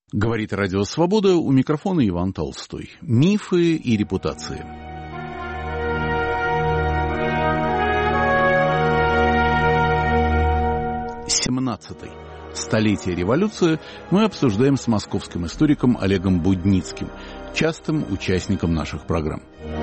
Говорит Радио Свобода, у микрофона Иван Толстой. Мифы и репутации. XVII столетие революции мы обсуждаем с московским историком Олегом Будницким, частым участником наших программ.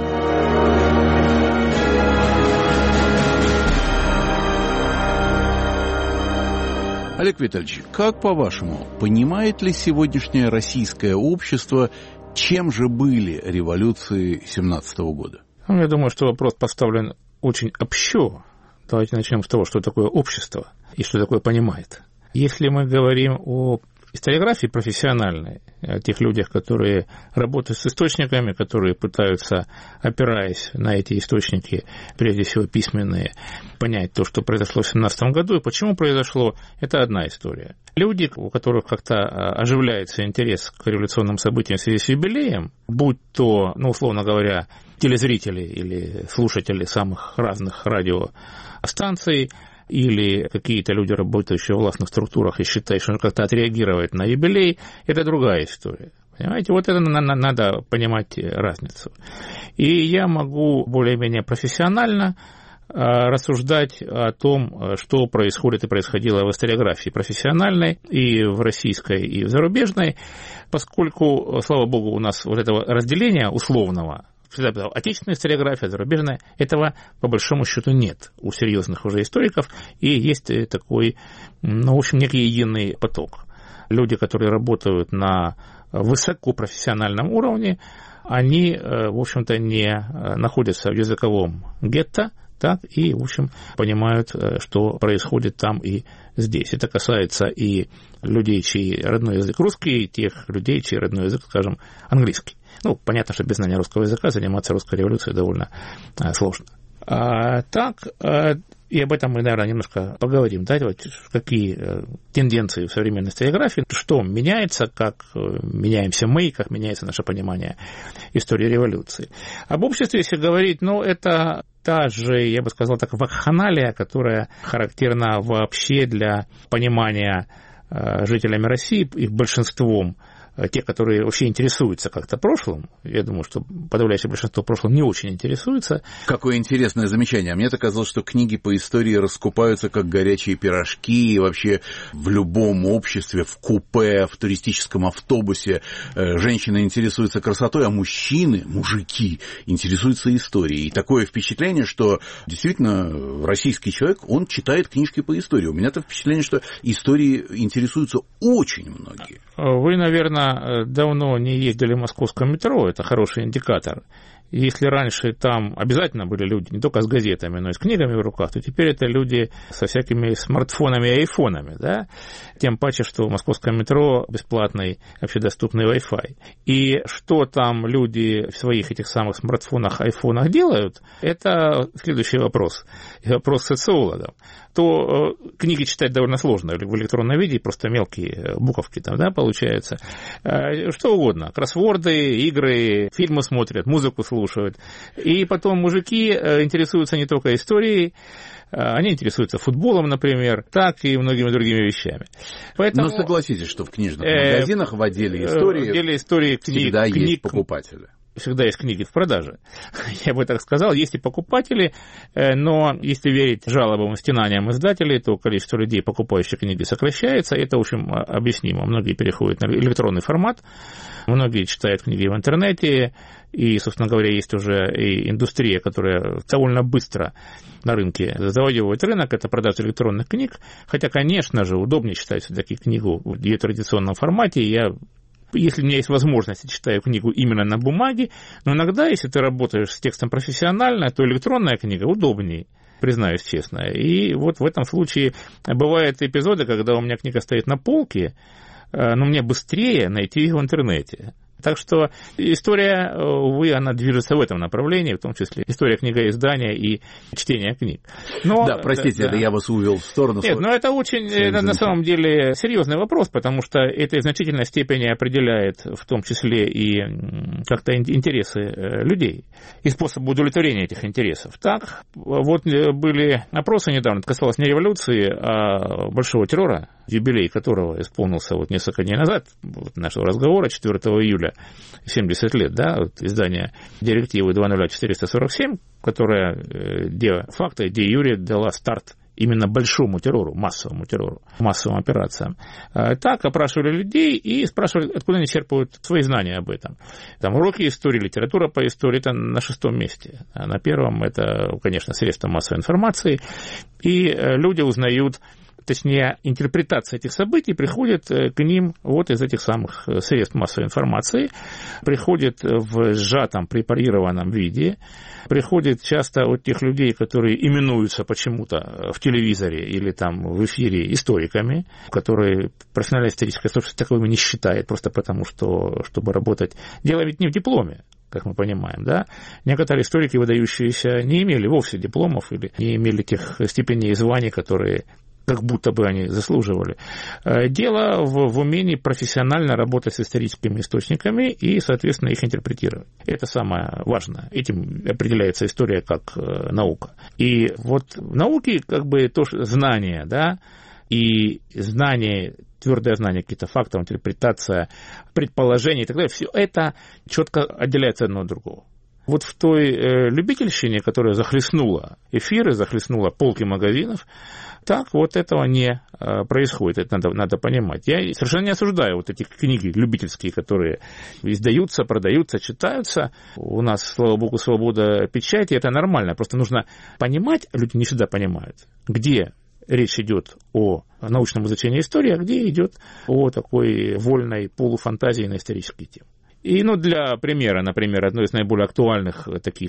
Олег Витальевич, как по-вашему, понимает ли сегодняшнее российское общество, чем же были революции 17 года? Я думаю, что вопрос поставлен очень общо. Давайте начнем с того, что такое общество и что такое понимает. Если мы говорим о историографии профессиональной, о тех людях, которые работают с источниками, которые пытаются, опираясь на эти источники, прежде всего письменные, понять то, что произошло в 17 году и почему произошло, это одна история. Люди, у которых как-то оживляется интерес к революционным событиям в связи с юбилеем, будь то, условно говоря, телезрители или слушатели самых разных радиостанций, или какие-то люди, работающие в властных структурах и считают, что как-то отреагировать на юбилей, это другая история. Понимаете, вот это надо понимать разницу. И я могу более-менее профессионально рассуждать о том, что происходит и происходило в историографии профессиональной и в российской, и в зарубежной, поскольку, слава богу, у нас вот этого разделения условного, всегда отечественная историография, зарубежная, этого по большому счету нет у серьезных уже историков, и есть такой, в общем, некий единый поток. Люди, которые работают на высокопрофессиональном уровне, они, в общем-то, не находятся в языковом гетто, так, и, в общем, понимают, что происходит там и здесь. Это касается и людей, чей родной язык русский, и тех людей, чей родной язык, скажем, английский. Понятно, что без знания русского языка заниматься русской революцией довольно сложно. И об этом мы, наверное, немножко поговорим. Да, вот какие тенденции в современной историографии, что меняется, как меняемся мы, как меняется наше понимание истории революции. Об обществе, если говорить, это та же, я бы сказал так, вакханалия, которая характерна вообще для понимания жителями России, их большинством, те, которые вообще интересуются как-то прошлым, я думаю, что подавляющее большинство прошлым не очень интересуется. Какое интересное замечание. Мне-то казалось, что книги по истории раскупаются как горячие пирожки, и вообще в любом обществе, в купе, в туристическом автобусе женщины интересуются красотой, а мужики интересуются историей. И такое впечатление, что действительно российский человек, он читает книжки по истории. У меня-то впечатление, что историей интересуются очень многие. Вы, наверное, давно не ездили в московском метро, это хороший индикатор. Если раньше там обязательно были люди не только с газетами, но и с книгами в руках, то теперь это люди со всякими смартфонами и айфонами, да? Тем паче, что в московском метро бесплатный, общедоступный Wi-Fi. И что там люди в своих этих самых смартфонах, айфонах делают, это следующий вопрос. И вопрос социологов. То книги читать довольно сложно в электронном виде, просто мелкие буковки там, да, получаются. Что угодно. Кроссворды, игры, фильмы смотрят, музыку слушают. И потом мужики интересуются не только историей, они интересуются футболом, например, так и многими другими вещами. Поэтому, но согласитесь, что в книжных магазинах в отделе истории всегда есть покупатели. Всегда есть книги в продаже. Я бы так сказал, есть и покупатели, но если верить жалобам и стенаниям издателей, то количество людей, покупающих книги, сокращается. Это, в общем, объяснимо. Многие переходят на электронный формат, многие читают книги в интернете, и, собственно говоря, есть уже и индустрия, которая довольно быстро на рынке завоевывает рынок, это продажа электронных книг, хотя, конечно же, удобнее читать все-таки книгу в ее традиционном формате. Если у меня есть возможность, я читаю книгу именно на бумаге, но иногда, если ты работаешь с текстом профессионально, то электронная книга удобнее, признаюсь честно. И вот в этом случае бывают эпизоды, когда у меня книга стоит на полке, но мне быстрее найти ее в интернете. Так что история, увы, она движется в этом направлении, в том числе история книгоиздания и чтения книг. Но, да, простите, да. Я вас увел в сторону. Нет, но это очень, на самом деле, серьезный вопрос, потому что это в значительной степени определяет в том числе и как-то интересы людей и способ удовлетворения этих интересов. Так, вот были опросы недавно, это касалось не революции, а большого террора, юбилей которого исполнился вот несколько дней назад, вот нашего разговора, 4 июля, 70 лет, да, вот издание директивы 20447, которая де-факто, де-юре дала старт именно большому террору, массовым операциям. Так опрашивали людей и спрашивали, откуда они черпают свои знания об этом. Там уроки истории, литература по истории, это на 6-м месте. А на 1-м это, конечно, средства массовой информации. И люди узнают, точнее, интерпретация этих событий приходит к ним вот из этих самых средств массовой информации, приходит в сжатом, препарированном виде, приходит часто от тех людей, которые именуются почему-то в телевизоре или там в эфире историками, которые профессиональная историческая сообщество таковыми не считает, просто потому что, чтобы работать. Дело ведь не в дипломе, как мы понимаем, да. Некоторые историки, выдающиеся, не имели вовсе дипломов или не имели тех степеней и званий, которые как будто бы они заслуживали. Дело в умении профессионально работать с историческими источниками и, соответственно, их интерпретировать. Это самое важное. Этим определяется история как наука. И вот в науке как бы то знание, да, и знание, твердое знание каких-то фактов, интерпретация, предположения и так далее, все это четко отделяется одно от другого. Вот в той любительщине, которая захлестнула эфиры, захлестнула полки магазинов, так вот этого не происходит, это надо понимать. Я совершенно не осуждаю вот эти книги любительские, которые издаются, продаются, читаются. У нас, слава богу, свобода печати, это нормально. Просто нужно понимать, люди не всегда понимают, где речь идет о научном изучении истории, а где идет о такой вольной полуфантазии на исторические темы. И, для примера, например, одной из наиболее актуальных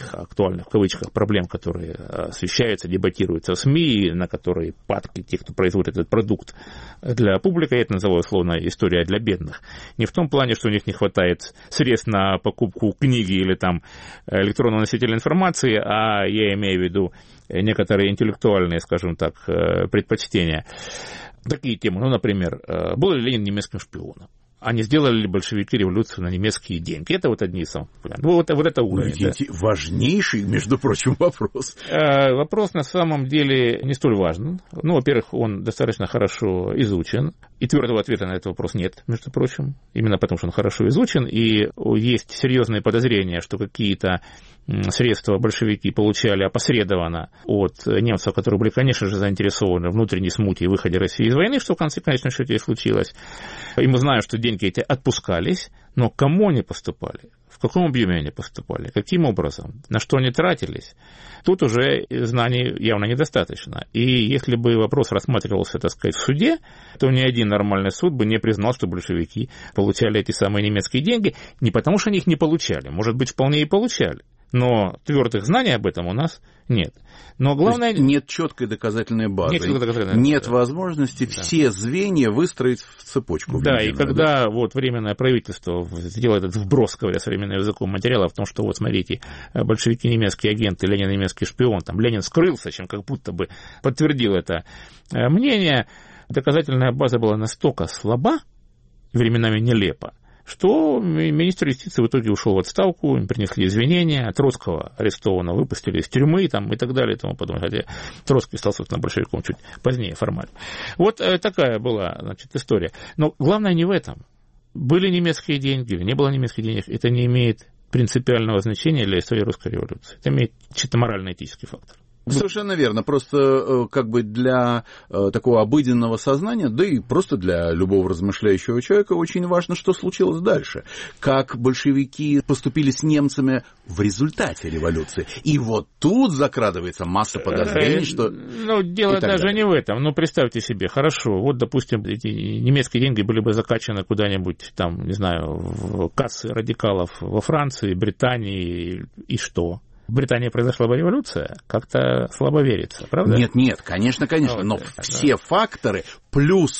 в кавычках, проблем, которые освещаются, дебатируются в СМИ, на которые падки тех, кто производит этот продукт для публики, я это называю условно история для бедных. Не в том плане, что у них не хватает средств на покупку книги или там электронного носителя информации, а я имею в виду некоторые интеллектуальные, скажем так, предпочтения. Такие темы, например, был ли Ленин немецким шпионом? А не сделали ли большевики революцию на немецкие деньги? Это вот одни из самых популярных. Вот это уровень. Да. Важнейший, между прочим, вопрос. Вопрос на самом деле не столь важен. Во-первых, он достаточно хорошо изучен. И твердого ответа на этот вопрос нет, между прочим. Именно потому, что он хорошо изучен. И есть серьезные подозрения, что какие-то средства большевики получали опосредованно от немцев, которые были, конечно же, заинтересованы в внутренней смуте и выходе России из войны, что в конечном счете и случилось. И мы знаем, что деньги эти отпускались, но кому они поступали? В каком объеме они поступали? Каким образом? На что они тратились? Тут уже знаний явно недостаточно. И если бы вопрос рассматривался, так сказать, в суде, то ни один нормальный суд бы не признал, что большевики получали эти самые немецкие деньги, не потому что они их не получали, может быть, вполне и получали. Но твердых знаний об этом у нас нет. Но главное... Нет четкой доказательной базы. Нет возможности все звенья выстроить в цепочку. Да, и когда вот Временное правительство сделало этот вброс, говоря современным языком, материала в том, что вот смотрите, большевики немецкие агенты, Ленин немецкий шпион, там Ленин скрылся, чем как будто бы подтвердил это мнение, доказательная база была настолько слаба, временами нелепа, что министр юстиции в итоге ушел в отставку, им принесли извинения, Троцкого арестованного выпустили из тюрьмы там, и так далее и тому подобное, хотя Троцкий стал, собственно, большевиком чуть позднее формально. Вот такая была, история. Но главное не в этом. Были немецкие деньги или не было немецких денег, это не имеет принципиального значения для истории русской революции. Это имеет чисто морально-этический фактор. Совершенно верно. Просто как бы для такого обыденного сознания, да и просто для любого размышляющего человека очень важно, что случилось дальше. Как большевики поступили с немцами в результате революции. И вот тут закрадывается масса подозрений, что... дело даже не в этом. Представьте себе, хорошо, вот, допустим, эти немецкие деньги были бы закачаны куда-нибудь, там, не знаю, в кассы радикалов во Франции, Британии, и что? В Британии произошла бы революция, как-то слабо верится, правда? Нет, конечно, но все факторы плюс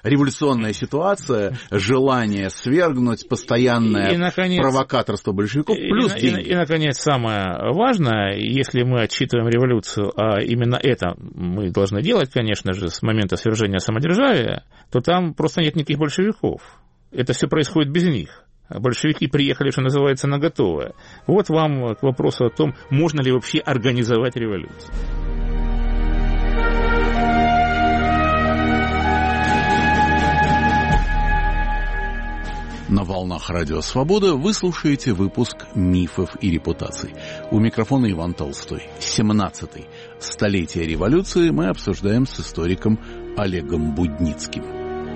революционная ситуация, желание свергнуть, постоянное провокаторство большевиков, плюс деньги. И, наконец, самое важное, если мы отсчитываем революцию, а именно это мы должны делать, конечно же, с момента свержения самодержавия, то там просто нет никаких большевиков. Это все происходит без них. Большевики приехали, что называется, на готовое. Вот вам к вопросу о том, можно ли вообще организовать революцию. На волнах Радио Свобода вы слушаете выпуск «Мифов и репутаций». У микрофона Иван Толстой. 17-й. Столетие революции мы обсуждаем с историком Олегом Будницким.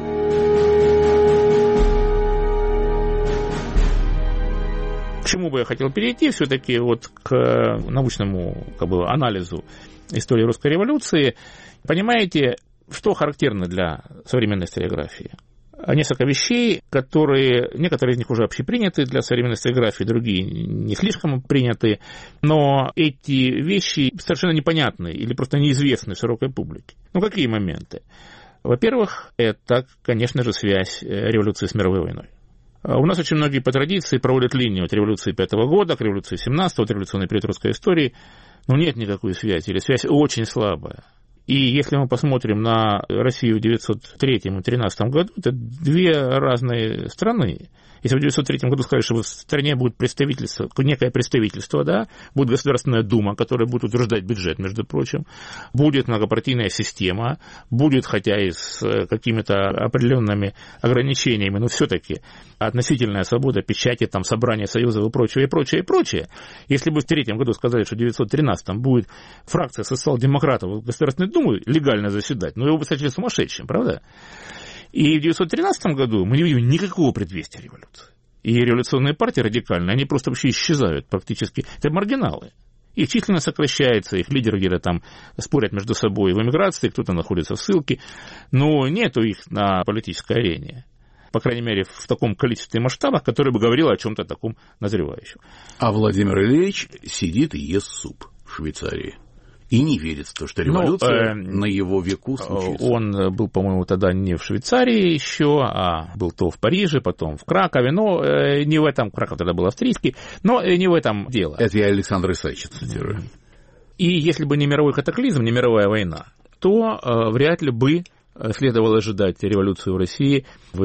К чему бы я хотел перейти все-таки вот к научному анализу истории русской революции. Понимаете, что характерно для современной историографии? Несколько вещей, некоторые из них уже общеприняты для современной историографии, другие не слишком приняты, но эти вещи совершенно непонятны или просто неизвестны широкой публике. Какие моменты? Во-первых, это, конечно же, связь революции с мировой войной. У нас очень многие по традиции проводят линию от революции 5 года к революции 17-го, от революционной период русской истории, но нет никакой связи, или связь очень слабая. И если мы посмотрим на Россию в 1903 и 1913 году, это две разные страны. Если в 1903 году сказали, что в стране будет представительство, некое представительство, да, будет Государственная Дума, которая будет утверждать бюджет, между прочим, будет многопартийная система, будет, хотя и с какими-то определенными ограничениями, но все-таки относительная свобода печати, там, собрания союзов и прочее, и прочее, и прочее. Если бы в 1903 году сказали, что в 1913 будет фракция социал-демократов в Государственной Думе легально заседать, но его бы сочли сумасшедшим, правда? И в 1913 году мы не видим никакого предвестия революции. И революционные партии радикальные, они просто вообще исчезают практически. Это маргиналы. Их численность сокращается, их лидеры где-то там спорят между собой в эмиграции, кто-то находится в ссылке, но нету их на политической арене. По крайней мере, в таком количестве и масштабах, которое бы говорило о чем-то таком назревающем. А Владимир Ильич сидит и ест суп в Швейцарии. И не верит в то, что революция на его веку случится. Он был, по-моему, тогда не в Швейцарии еще, а был то в Париже, потом в Кракове. Но не в этом, Краков тогда был австрийский, но не в этом дело. Это я Александра Исаевича цитирую. И если бы не мировой катаклизм, не мировая война, то вряд ли бы следовало ожидать революцию в России в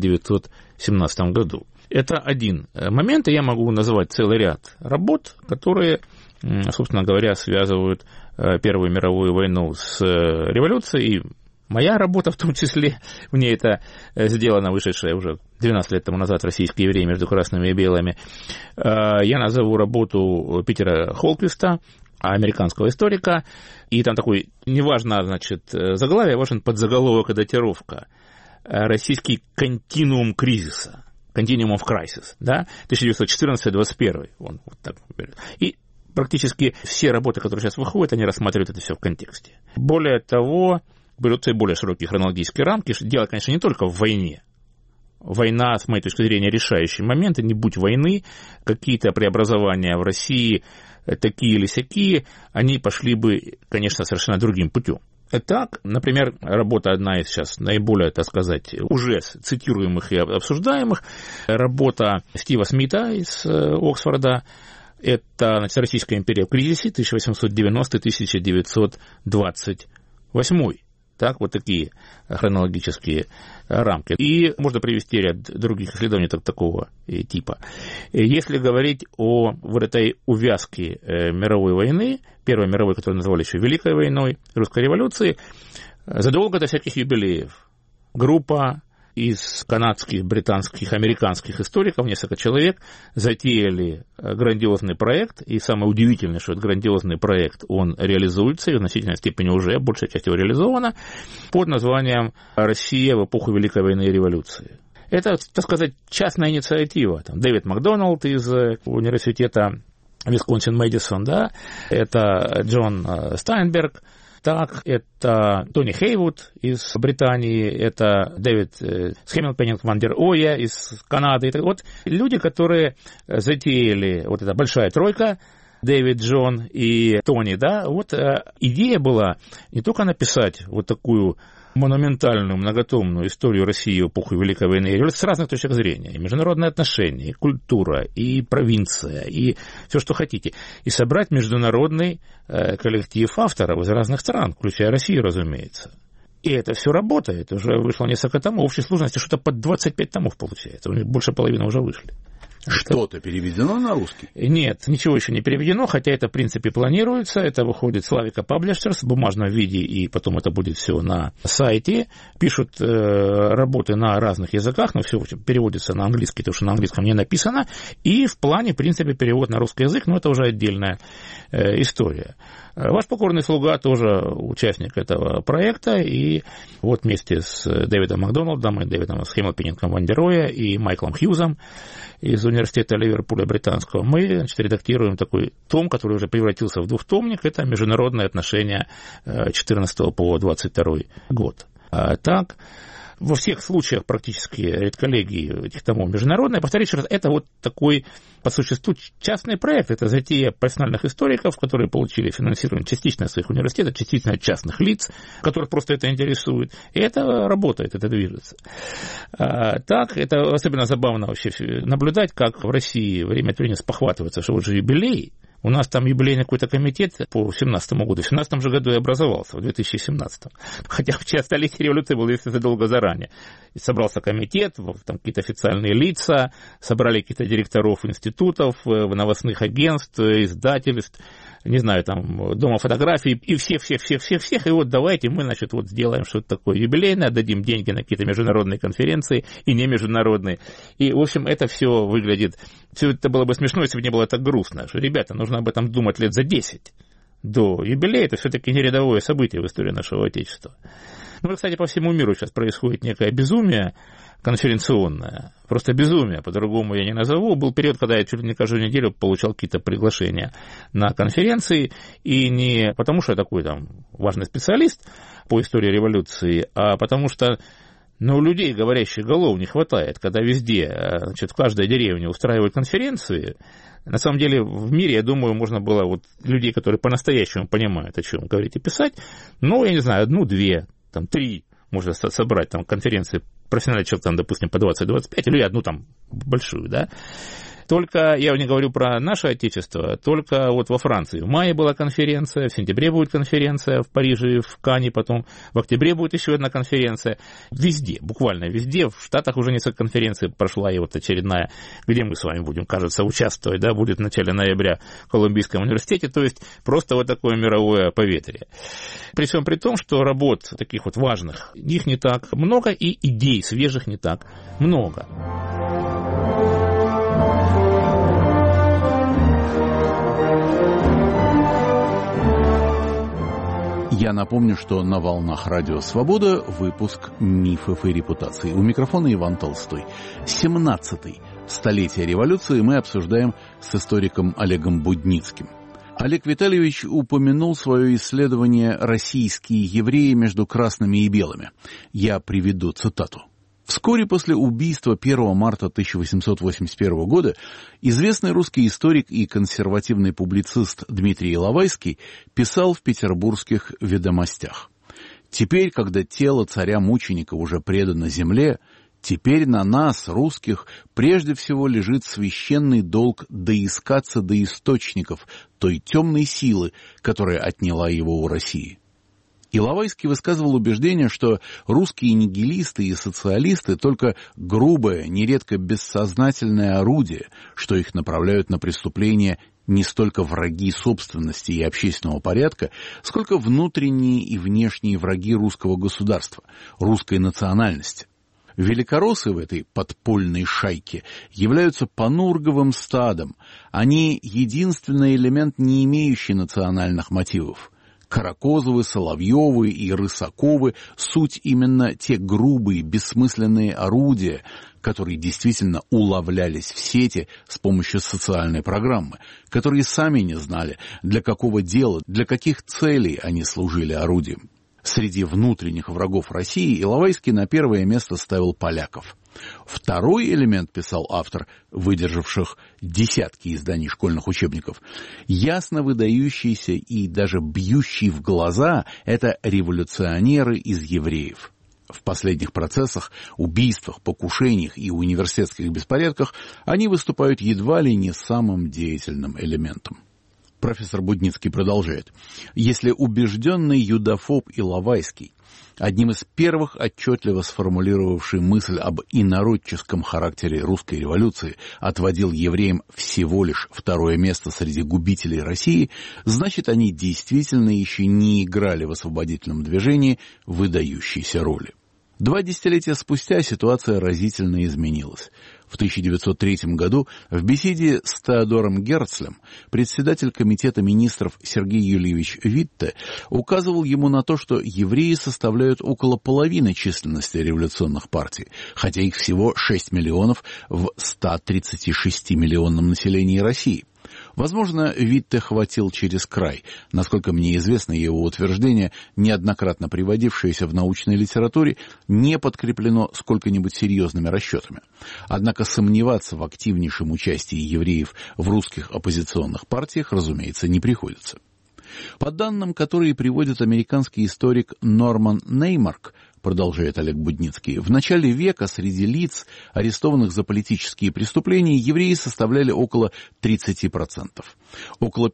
1917 году. Это один момент, и я могу назвать целый ряд работ, которые, собственно говоря, связывают Первую мировую войну с революцией. И моя работа в том числе, в ней это сделано, вышедшая уже 12 лет тому назад «Российские евреи между красными и белыми». Я назову работу Питера Холквиста, американского историка, и там такой, неважно, значит, заглавие, важен подзаголовок и датировка. «Российский континуум кризиса». Continuum of Crisis, да, 1914-21, он вот так говорит. И практически все работы, которые сейчас выходят, они рассматривают это все в контексте. Более того, берутся и более широкие хронологические рамки. Дело, конечно, не только в войне. Война, с моей точки зрения, решающий момент, и не будь войны, какие-то преобразования в России, такие или сякие, они пошли бы, конечно, совершенно другим путем. Так, например, работа одна из сейчас наиболее, так сказать, уже цитируемых и обсуждаемых, работа Стива Смита из Оксфорда, это, значит, «Российская империя в кризисе» 1890-1928. Так, вот такие хронологические рамки. И можно привести ряд других исследований такого типа. Если говорить о вот этой увязке мировой войны, Первой мировой, которую называли еще Великой войной, Русской революции, задолго до всяких юбилеев группа из канадских, британских, американских историков, несколько человек, затеяли грандиозный проект, и самое удивительное, что этот грандиозный проект, он реализуется, и в значительной степени уже, большая часть его реализована, под названием «Россия в эпоху Великой войны и революции». Это, так сказать, частная инициатива. Там Дэвид Макдоналд из университета Висконсин-Мэдисон, да, это Джон Стайнберг, так, это Тони Хейвуд из Британии, это Дэвид Хэмилпеннинг Ван дер Оя из Канады. Вот люди, которые затеяли вот эта большая тройка, Дэвид, Джон и Тони, да, вот идея была не только написать вот такую монументальную, многотомную историю России в эпоху Великой войны и революции с разных точек зрения. И международные отношения, и культура, и провинция, и все, что хотите. И собрать международный коллектив авторов из разных стран, включая Россию, разумеется. И это все работает. Уже вышло несколько томов. В общей сложности что-то под 25 томов получается. У них больше половины уже вышли. Что-то переведено на русский? Нет, ничего еще не переведено, хотя это, в принципе, планируется. Это выходит Slavica Publishers в бумажном виде, и потом это будет все на сайте. Пишут работы на разных языках, но все переводится на английский, потому что на английском не написано. И в плане, в принципе, перевод на русский язык, но это уже отдельная история. Ваш покорный слуга тоже участник этого проекта, и вот вместе с Дэвидом Макдоналдом и Дэвидом Хэмилпеннингом Ван дер Роя и Майклом Хьюзом из университета Ливерпуля британского мы, редактируем такой том, который уже превратился в двухтомник. Это международные отношения 14 по 22 год. Так, во всех случаях практически редколлегии этих томов международные. Повторюсь еще раз, это вот такой, по существу, частный проект. Это затея профессиональных историков, которые получили финансирование частично от своих университетов, частично от частных лиц, которых просто это интересует. И это работает, это движется. Так, это особенно забавно вообще наблюдать, как в России время от времени спохватывается, что вот же юбилей. У нас там юбилейный какой-то комитет по 2017 году. В 2017 же году и образовался, в 2017. Хотя в столетие революции было, если задолго заранее. И собрался комитет, там какие-то официальные лица, собрали каких-то директоров институтов, новостных агентств, издательств, не знаю, там, дома фотографий, и всех. И вот давайте мы, значит, вот сделаем что-то такое юбилейное, отдадим деньги на какие-то международные конференции и не международные. И, в общем, это все выглядит... Все это было бы смешно, если бы не было так грустно. Что, ребята, нужно об этом думать лет за 10 до юбилея. Это все-таки не рядовое событие в истории нашего Отечества. Ну, кстати, по всему миру сейчас происходит некое безумие конференционное. Просто безумие, по-другому я не назову. Был период, когда я чуть ли не каждую неделю получал какие-то приглашения на конференции. И не потому, что я такой там важный специалист по истории революции, а потому что у людей говорящих голов не хватает, когда везде, значит, в каждой деревне устраивают конференции. На самом деле в мире, я думаю, можно было вот людей, которые по-настоящему понимают, о чем говорить и писать, я не знаю, 1, 2, там 3 можно собрать там конференции профессиональных человек, там, допустим, по 20-25, или одну там большую, да. Только, я не говорю про наше Отечество, только вот во Франции в мае была конференция, в сентябре будет конференция в Париже, в Канне, потом в октябре будет еще одна конференция. Везде, буквально везде. В Штатах уже несколько конференций прошла, и вот очередная, где мы с вами будем, кажется, участвовать, да, будет в начале ноября в Колумбийском университете, то есть просто вот такое мировое поветрие. При всем при том, что работ таких вот важных, их не так много, и идей свежих не так много. Я напомню, что на волнах Радио Свобода выпуск «Мифов и репутаций». У микрофона Иван Толстой. 17-й столетие революции мы обсуждаем с историком Олегом Будницким. Олег Витальевич упомянул свое исследование «Российские евреи между красными и белыми». Я приведу цитату. Вскоре после убийства 1 марта 1881 года известный русский историк и консервативный публицист Дмитрий Иловайский писал в петербургских «Ведомостях». «Теперь, когда тело царя-мученика уже предано земле, теперь на нас, русских, прежде всего лежит священный долг доискаться до источников той темной силы, которая отняла его у России». Иловайский высказывал убеждение, что русские нигилисты и социалисты только грубое, нередко бессознательное орудие, что их направляют на преступления не столько враги собственности и общественного порядка, сколько внутренние и внешние враги русского государства, русской национальности. Великороссы в этой подпольной шайке являются панурговым стадом. Они единственный элемент, не имеющий национальных мотивов. Каракозовы, Соловьевы и Рысаковы — суть именно те грубые, бессмысленные орудия, которые действительно уловлялись в сети с помощью социальной программы, которые сами не знали, для какого дела, для каких целей они служили орудием. Среди внутренних врагов России Иловайский на первое место ставил поляков. Второй элемент, писал автор, выдержавших десятки изданий школьных учебников, ясно выдающийся и даже бьющий в глаза, это революционеры из евреев. В последних процессах, убийствах, покушениях и университетских беспорядках они выступают едва ли не самым деятельным элементом. Профессор Будницкий продолжает. Если убежденный юдофоб Иловайский, одним из первых отчетливо сформулировавший мысль об инородческом характере русской революции, отводил евреям всего лишь второе место среди губителей России, значит, они действительно еще не играли в освободительном движении выдающейся роли. 2 десятилетия спустя ситуация разительно изменилась. В 1903 году в беседе с Теодором Герцлем председатель комитета министров Сергей Юльевич Витте указывал ему на то, что евреи составляют около половины численности революционных партий, хотя их всего 6 миллионов в 136-миллионном населении России. Возможно, Витте хватил через край. Насколько мне известно, его утверждение, неоднократно приводившееся в научной литературе, не подкреплено сколько-нибудь серьезными расчетами. Однако сомневаться в активнейшем участии евреев в русских оппозиционных партиях, разумеется, не приходится. По данным, которые приводит американский историк Норман Неймарк, продолжает Олег Будницкий, в начале века среди лиц, арестованных за политические преступления, евреи составляли около 30%. Около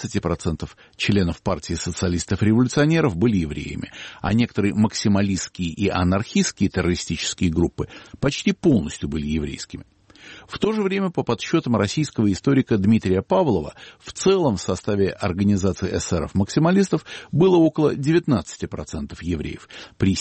15% членов партии социалистов-революционеров были евреями, а некоторые максималистские и анархистские террористические группы почти полностью были еврейскими. В то же время, по подсчетам российского историка Дмитрия Павлова, в целом в составе организации эсеров-максималистов было около 19% евреев, при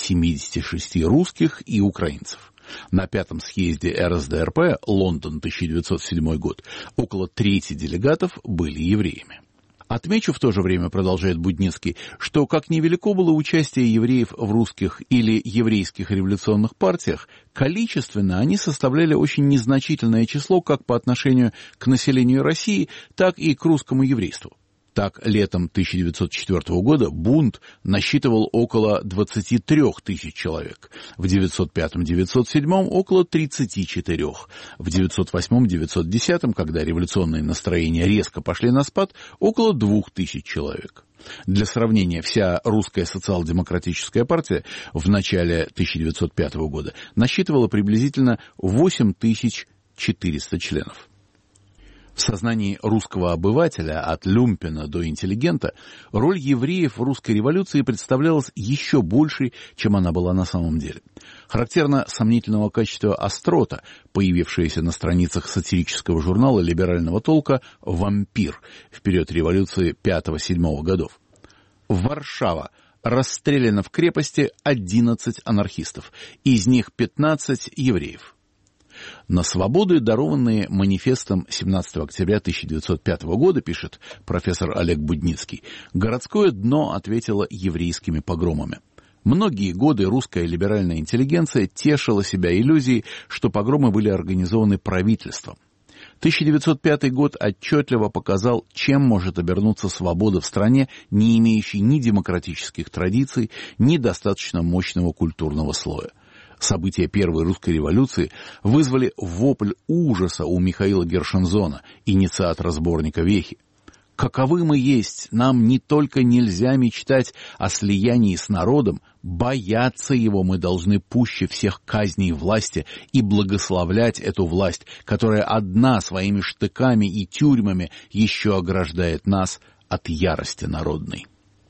76 русских и украинцев. На 5-м съезде РСДРП, Лондон, 1907 год, около трети делегатов были евреями. Отмечу в то же время, продолжает Будницкий, что как невелико было участие евреев в русских или еврейских революционных партиях, количественно они составляли очень незначительное число как по отношению к населению России, так и к русскому еврейству. Так, летом 1904 года бунт насчитывал около 23 тысяч человек, в 905-907 около 34, в 908-910, когда революционные настроения резко пошли на спад, около 2000 человек. Для сравнения, вся русская социал-демократическая партия в начале 1905 года насчитывала приблизительно 8400 членов. В сознании русского обывателя, от люмпена до интеллигента, роль евреев в русской революции представлялась еще большей, чем она была на самом деле. Характерно сомнительного качества острота, появившаяся на страницах сатирического журнала либерального толка «Вампир» в период революции 5-7 годов. Варшава. Расстреляно в крепости 11 анархистов, из них 15 евреев. На свободы, дарованные манифестом 17 октября 1905 года, пишет профессор Олег Будницкий, городское дно ответило еврейскими погромами. Многие годы русская либеральная интеллигенция тешила себя иллюзией, что погромы были организованы правительством. 1905 год отчетливо показал, чем может обернуться свобода в стране, не имеющей ни демократических традиций, ни достаточно мощного культурного слоя. События Первой русской революции вызвали вопль ужаса у Михаила Гершензона, инициатора сборника «Вехи». Каковы мы есть, нам не только нельзя мечтать о слиянии с народом, бояться его мы должны пуще всех казней власти и благословлять эту власть, которая одна своими штыками и тюрьмами еще ограждает нас от ярости народной.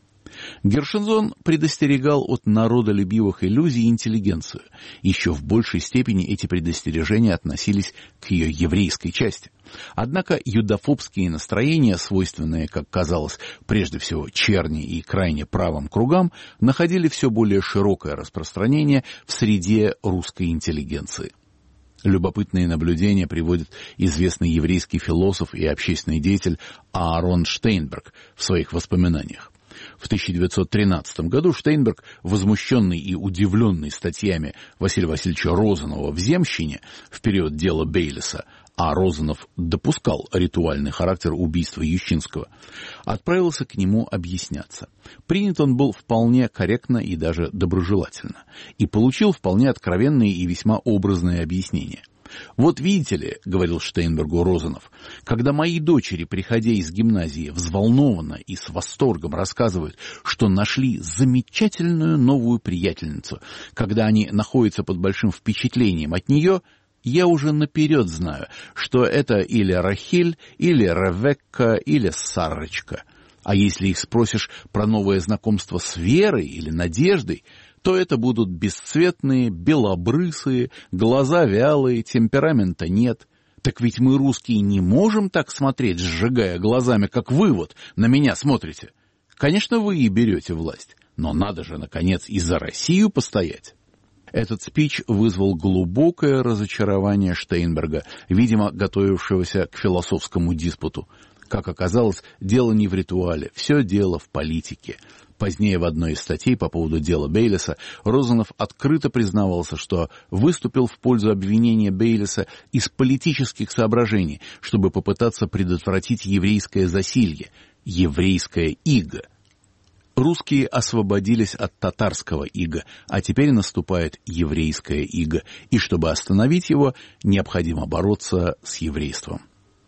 Гершензон предостерегал от народолюбивых иллюзий интеллигенцию. Еще в большей степени эти предостережения относились к ее еврейской части. Однако юдофобские настроения, свойственные, как казалось, прежде всего черни и крайне правым кругам, находили все более широкое распространение в среде русской интеллигенции. Любопытные наблюдения приводит известный еврейский философ и общественный деятель Аарон Штейнберг в своих воспоминаниях. В 1913 году Штейнберг, возмущенный и удивленный статьями Василия Васильевича Розанова в «Земщине» в период дела Бейлиса, а Розанов допускал ритуальный характер убийства Ющинского, отправился к нему объясняться. Принят он был вполне корректно и даже доброжелательно, и получил вполне откровенные и весьма образные объяснения. «Вот видите ли, — говорил Штейнбергу Розанов, — когда мои дочери, приходя из гимназии, взволнованно и с восторгом рассказывают, что нашли замечательную новую приятельницу, когда они находятся под большим впечатлением от нее, я уже наперед знаю, что это или Рахиль, или Ревекка, или Сарочка. А если их спросишь про новое знакомство с Верой или Надеждой, то это будут бесцветные, белобрысые, глаза вялые, темперамента нет. Так ведь мы, русские, не можем так смотреть, сжигая глазами, как вы вот на меня смотрите. Конечно, вы и берете власть, но надо же, наконец, и за Россию постоять». Этот спич вызвал глубокое разочарование Штейнберга, видимо, готовившегося к философскому диспуту. Как оказалось, дело не в ритуале, все дело в политике. Позднее в одной из статей по поводу дела Бейлиса Розанов открыто признавался, что выступил в пользу обвинения Бейлиса из политических соображений, чтобы попытаться предотвратить еврейское засилье, еврейское иго. Русские освободились от татарского ига, а теперь наступает еврейское иго, и чтобы остановить его, необходимо бороться с еврейством.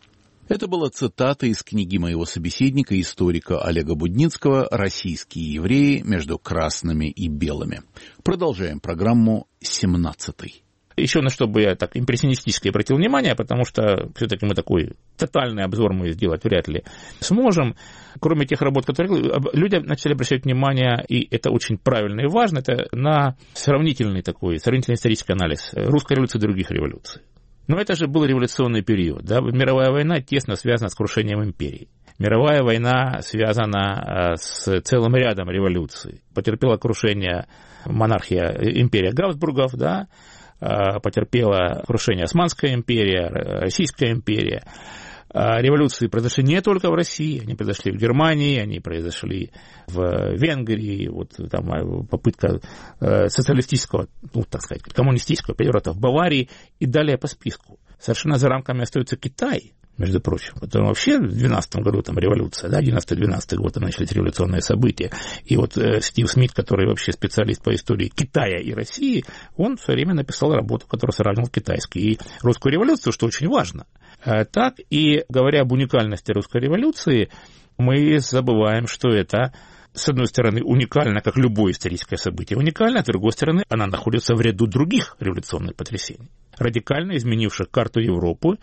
Это была цитата из книги моего собеседника, историка Олега Будницкого «Российские евреи между красными и белыми». Продолжаем программу 17-й. Еще на что бы я так импрессионистически обратил внимание, потому что все-таки мы такой тотальный обзор мы сделать вряд ли сможем. Кроме тех работ, которые люди начали обращать внимание, и это очень правильно и важно, это на сравнительный исторический анализ русской революции и других революций. Но это же был революционный период. Да? Мировая война тесно связана с крушением империи. Мировая война связана с целым рядом революций. Потерпела крушение империя Габсбургов, да? Потерпела крушение Османская империя, Российская империя. Революции произошли не только в России, они произошли в Германии, они произошли в Венгрии, вот там попытка социалистического, коммунистического переворота в Баварии и далее по списку. Совершенно за рамками остается Китай, между прочим. Потом вообще в 12 году там революция, да, 11-12 год там начались революционные события. И вот Стив Смит, который вообще специалист по истории Китая и России, он в свое время написал работу, которая сравнивал китайскую и русскую революцию, что очень важно. Так, и говоря об уникальности русской революции, мы забываем, что это, с одной стороны, уникально, как любое историческое событие уникально, а с другой стороны, она находится в ряду других революционных потрясений, радикально изменивших карту Европы,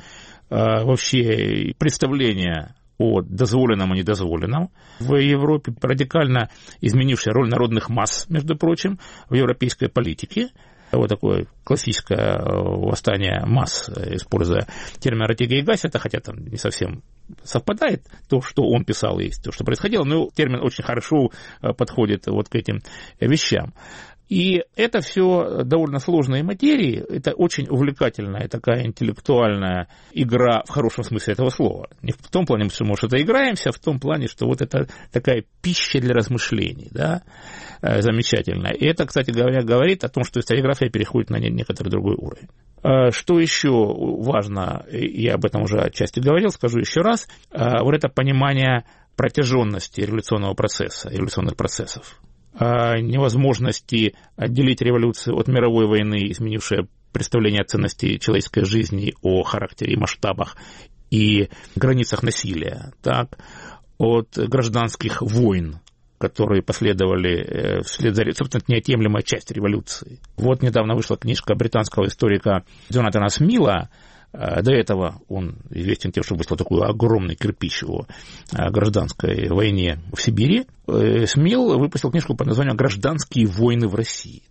вообще представление о дозволенном и недозволенном в Европе, радикально изменившая роль народных масс, между прочим, в европейской политике. Вот такое классическое восстание масс, используя термин Ратига и Гассета, хотя там не совсем совпадает то, что он писал, и то, что происходило, но термин очень хорошо подходит вот к этим вещам. И это все довольно сложные материи, это очень увлекательная такая интеллектуальная игра в хорошем смысле этого слова. Не в том плане, что мы что-то играемся, а в том плане, что вот это такая пища для размышлений, да, замечательная. И это, кстати говоря, говорит о том, что историография переходит на некоторый другой уровень. Что еще важно, я об этом уже отчасти говорил, скажу еще раз, вот это понимание протяженности революционного процесса, революционных процессов. Невозможности отделить революцию от мировой войны, изменившее представление о ценности человеческой жизни, о характере и масштабах и границах насилия, так, от гражданских войн, которые последовали вслед за, собственно, неотъемлемая часть революции. Вот недавно вышла книжка британского историка Джонатана Смила. До этого он известен тем, что выслал такой огромный кирпич о гражданской войне в Сибири. Смил выпустил книжку под названием «Гражданские войны в России»,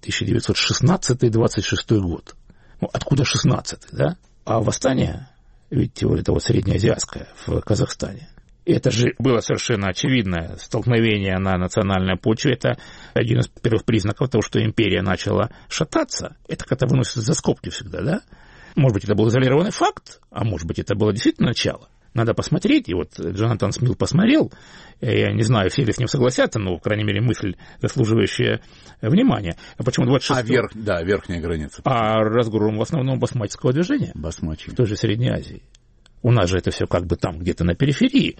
1916-26 год. Ну, откуда 16-й, да? А восстание, ведь вот это вот среднеазиатское в Казахстане, это же было совершенно очевидное столкновение на национальной почве. Это один из первых признаков того, что империя начала шататься. Это когда выносится за скобки всегда, да? Может быть, это был изолированный факт, а может быть, это было действительно начало. надо посмотреть, и вот Джонатан Смил посмотрел, я не знаю, все ли с ним согласятся, но, по крайней мере, мысль, заслуживающая внимания. А почему 26? Верхняя граница. А разгром в основном басмаческого движения. Басмачи. В той же Средней Азии. У нас же это все как бы там где-то на периферии,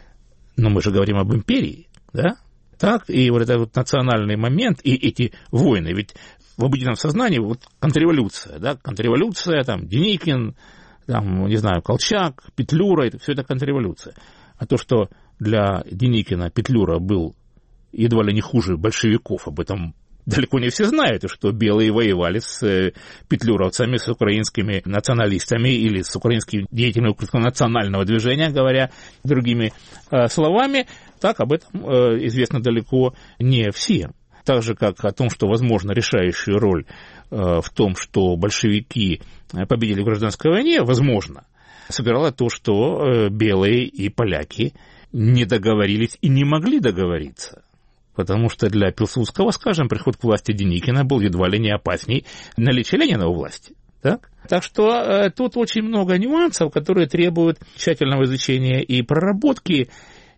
но мы же говорим об империи, да? Так, и вот этот вот национальный момент, и эти войны, ведь в обыденном сознании вот контрреволюция, да, контрреволюция, там, Деникин, там, не знаю, Колчак, Петлюра, это все это контрреволюция. А то, что для Деникина Петлюра был едва ли не хуже большевиков, об этом далеко не все знают, и что белые воевали с петлюровцами, с украинскими националистами или с украинскими деятелями украинского национального движения, говоря другими словами, так об этом известно далеко не всем. Так же, как о том, что, возможно, решающую роль в том, что большевики победили в гражданской войне, возможно, сыграло то, что белые и поляки не договорились и не могли договориться. Потому что для Пилсудского, скажем, приход к власти Деникина был едва ли не опасней наличия Ленина у власти. Так что тут очень много нюансов, которые требуют тщательного изучения и проработки.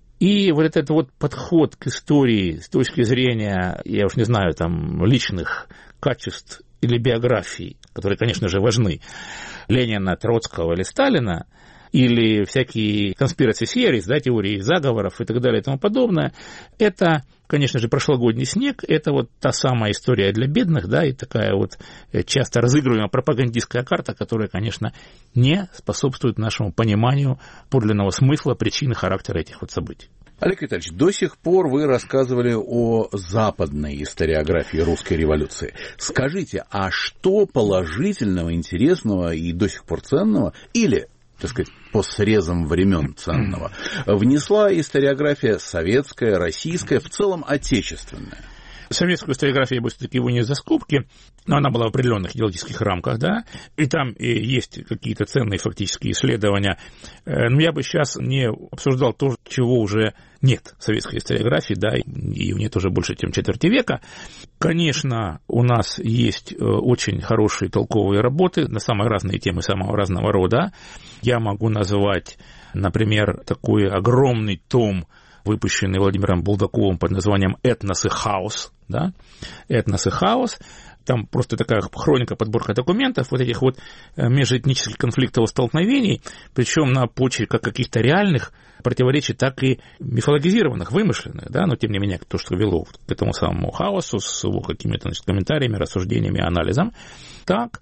И вот этот вот подход к истории с точки зрения, я уж не знаю, там, личных качеств или биографий, которые, конечно же, важны, Ленина, Троцкого или Сталина, или всякие conspiracy theories, да, теории заговоров и так далее и тому подобное, это, конечно же, прошлогодний снег, это вот та самая история для бедных, да, и такая вот часто разыгрываемая пропагандистская карта, которая, конечно, не способствует нашему пониманию подлинного смысла, причины, характера этих вот событий. Олег Витальевич, до сих пор вы рассказывали о западной историографии русской революции. Скажите, а что положительного, интересного и до сих пор ценного, или, так сказать, по срезам времен ценного, внесла историография советская, российская, в целом отечественная? Советскую историографию я бы все-таки вынес за скобки, но она была в определенных идеологических рамках, да, и там есть какие-то ценные фактические исследования. Но я бы сейчас не обсуждал то, чего уже нет в советской историографии, да, и у нее тоже больше, чем четверти века. Конечно, у нас есть очень хорошие толковые работы на самые разные темы самого разного рода. Я могу назвать, например, такой огромный том, выпущенный Владимиром Булдаковым под названием «Этнос и хаос». Да? «Этнос и хаос». Там просто такая хроника, подборка документов, вот этих вот межэтнических конфликтов и столкновений, причем на почве как каких-то реальных противоречий, так и мифологизированных, вымышленных, да, но тем не менее то, что вело к этому самому хаосу с его какими-то, значит, комментариями, рассуждениями, анализом. Так,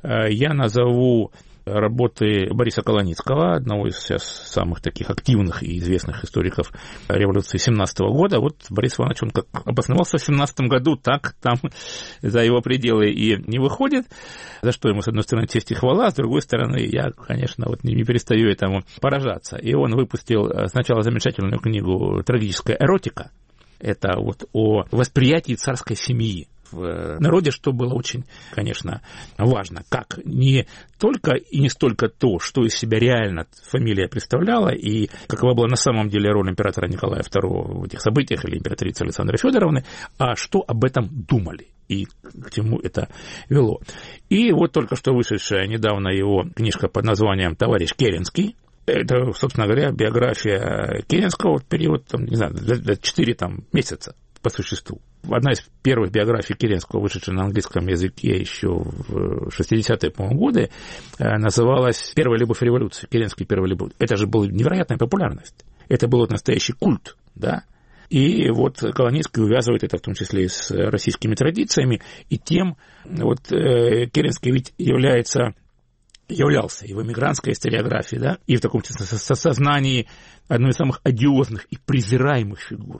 я назову работы Бориса Колоницкого, одного из сейчас самых таких активных и известных историков революции 17 года. Вот Борис Иванович, он как обосновался в 17 году, так там за его пределы и не выходит, за что ему, с одной стороны, честь и хвала, с другой стороны, я, конечно, вот не перестаю этому поражаться. И он выпустил сначала замечательную книгу «Трагическая эротика». Это вот о восприятии царской семьи в народе, что было очень, конечно, важно. Как не только и не столько то, что из себя реально фамилия представляла, и какова была на самом деле роль императора Николая II в этих событиях, или императрицы Александры Федоровны, а что об этом думали и к чему это вело. И вот только что вышедшая недавно его книжка под названием «Товарищ Керенский». Это, собственно говоря, биография Керенского в период, там, не знаю, 4 месяца по существу. Одна из первых биографий Керенского, вышедшая на английском языке еще в 60-е, по-моему, годы, называлась «Первая любовь революции», Керенский «Первая любовь». Это же была невероятная популярность. Это был настоящий культ, да? И вот Колоницкий увязывает это в том числе и с российскими традициями, и тем, вот Керенский ведь являлся и в эмигрантской историографии, да, и в таком сознании одной из самых одиозных и презираемых фигур.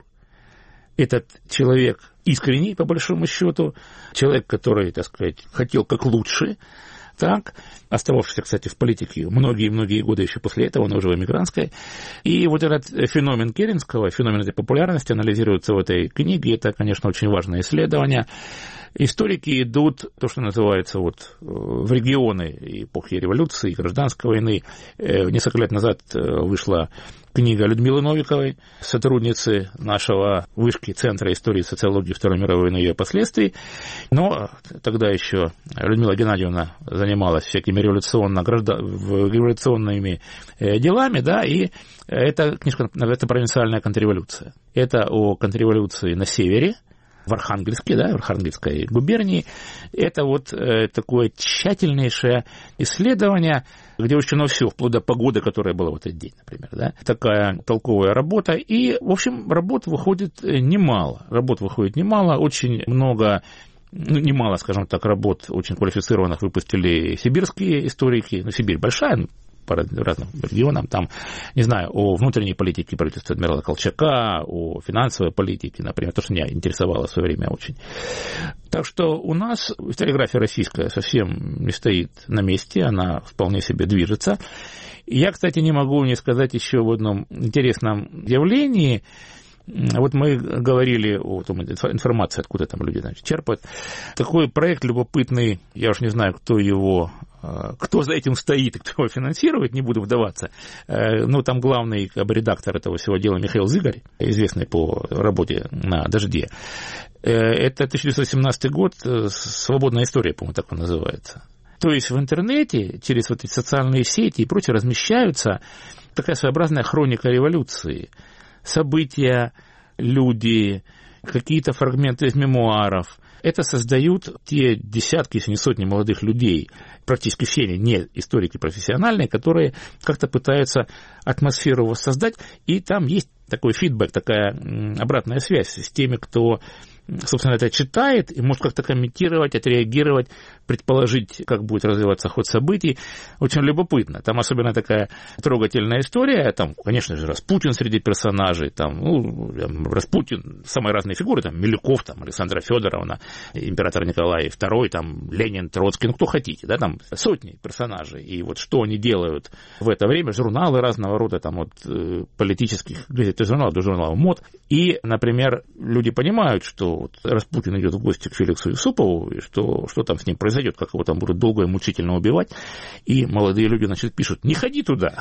Этот человек искренний, по большому счету, человек, который, так сказать, хотел как лучше, так, остававшийся, кстати, в политике многие-многие годы еще после этого, но уже в эмигрантской. И вот этот феномен Керенского, феномен этой популярности анализируется в этой книге. Это, конечно, очень важное исследование. Историки идут, то, что называется, вот, в регионы эпохи революции, гражданской войны. Несколько лет назад вышла книга Людмилы Новиковой, сотрудницы нашего вышки Центра истории и социологии Второй мировой войны и ее последствий. Но тогда еще Людмила Геннадьевна занималась всякими революционными делами, да, и эта книжка называется «Провинциальная контрреволюция». Это о контрреволюции на севере, в Архангельске, да, в Архангельской губернии. Это вот такое тщательнейшее исследование, где учтено все, вплоть до погоды, которая была в этот день, например. Да. Такая толковая работа. И, в общем, работ выходит немало. Очень много, немало, скажем так, работ очень квалифицированных выпустили сибирские историки. Сибирь большая, по разным регионам, там, не знаю, о внутренней политике правительства адмирала Колчака, о финансовой политике, например, то, что меня интересовало в свое время очень. Так что у нас историография российская совсем не стоит на месте, она вполне себе движется. Я, кстати, не могу не сказать еще об одном интересном явлении. Вот мы говорили о том, информации, откуда там люди, значит, черпают. Такой проект любопытный, я уж не знаю, кто за этим стоит и кто его финансирует, не буду вдаваться. Но там главный редактор этого всего дела Михаил Зыгарь, известный по работе на «Дожде». Это 1917 год, «Свободная история», по-моему, так он называется. То есть в интернете через вот эти социальные сети и прочее размещаются такая своеобразная хроника революции. События, люди, какие-то фрагменты из мемуаров. Это создают те десятки, если не сотни молодых людей, практически все они не историки профессиональные, которые как-то пытаются атмосферу воссоздать, и там есть такой фидбэк, такая обратная связь с теми, кто, собственно, это читает и может как-то комментировать, отреагировать, предположить, как будет развиваться ход событий. Очень любопытно. Там особенно такая трогательная история. Там, конечно же, Распутин среди персонажей. Там, Распутин, самые разные фигуры. Там Милюков, там, Александра Федоровна, император Николай II, там, Ленин, Троцкий, кто хотите. Да, там сотни персонажей. И вот что они делают в это время. Журналы разного рода, там, от политических газет до журналов МОД. И, например, люди понимают, что вот Распутин идет в гости к Феликсу Юсупову, и что там с ним произойдет, как его там будут долго и мучительно убивать. И молодые люди, значит, пишут: не ходи туда.